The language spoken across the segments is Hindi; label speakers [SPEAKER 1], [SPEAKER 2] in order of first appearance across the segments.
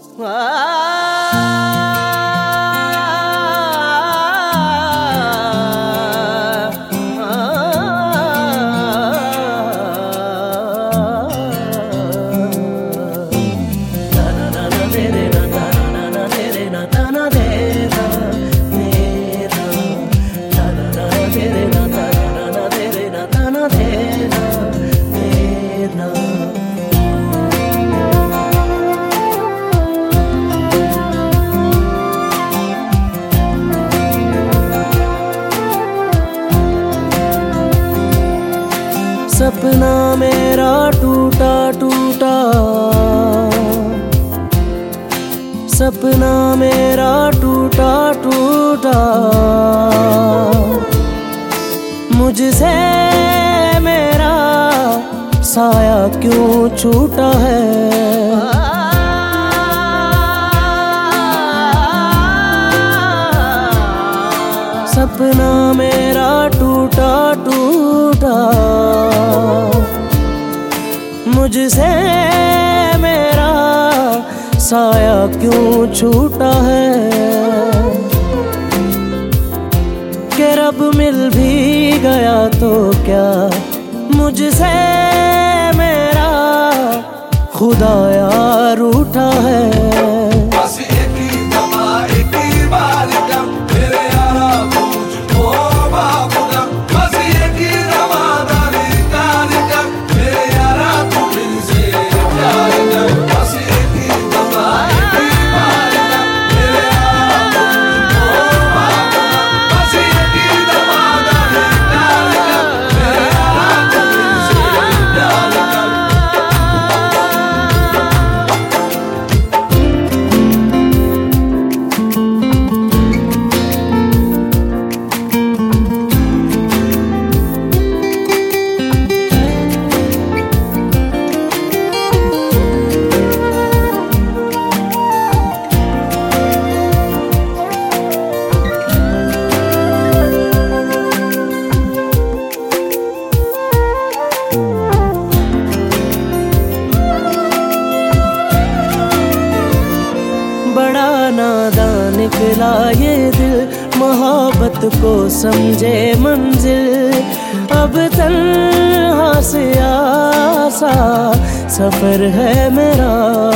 [SPEAKER 1] सपना मेरा टूटा टूटा, सपना मेरा टूटा टूटा, मुझसे मेरा साया क्यों छूटा है। सपना मेरा टूटा टूटा, मुझसे मेरा साया क्यों छूटा है। कि रब मिल भी गया तो क्या मुझसे मेरा खुदाया रूठा है। बड़ा नादान निकला ये दिल, मोहब्बत को समझे मंजिल। अब तन्हा से आसा सफर है मेरा।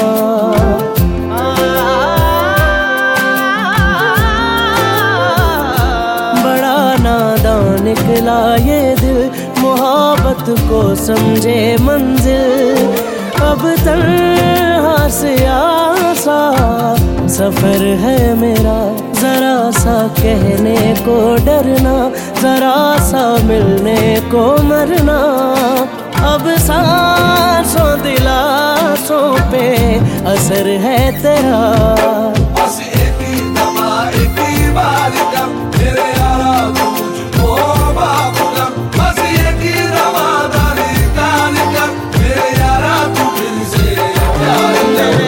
[SPEAKER 1] बड़ा नादान निकला ये दिल, मोहब्बत को समझे मंजिल। अब तन्हा से आसा सफर है मेरा। जरा सा कहने को डरना, जरा सा मिलने को मरना। अब सांसों दिलासों पे असर है तेरा।
[SPEAKER 2] बस एक ही दमा एक ही बार का मेरे यारा तुझको बाबूला। बस एक ही रवादारी का निकल मेरे यारा तू दिल से प्यार कर।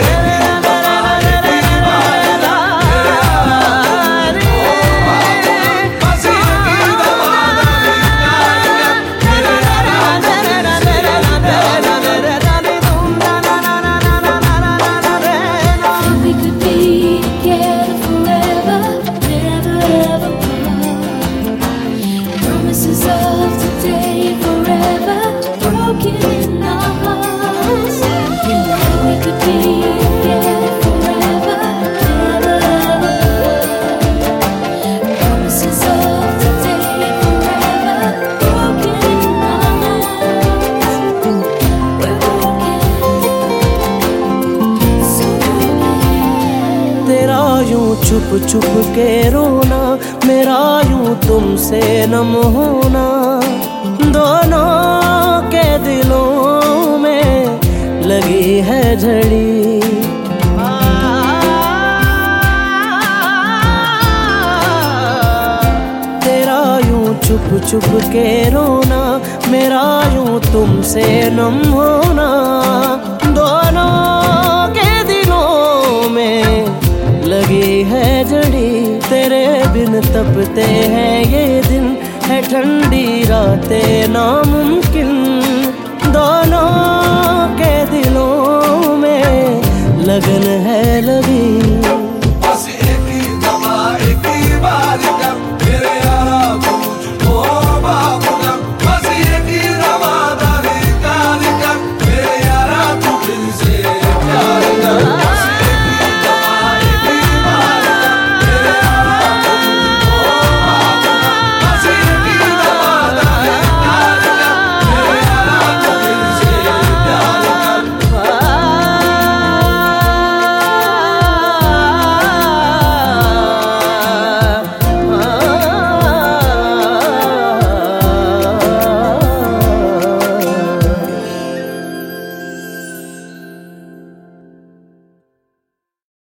[SPEAKER 1] छुप छुप के रोना, मेरा यूं तुमसे नम होना। दोनों के दिलों में लगी है झड़ी। तेरा यूं छुप छुप के रोना, मेरा यूं तुमसे नम होना। दोनों के दिलों में लगी है जड़ी। तेरे बिन तपते हैं ये दिन, है ठंडी रातें नामुमकिन। दोनों के दिलों में लगन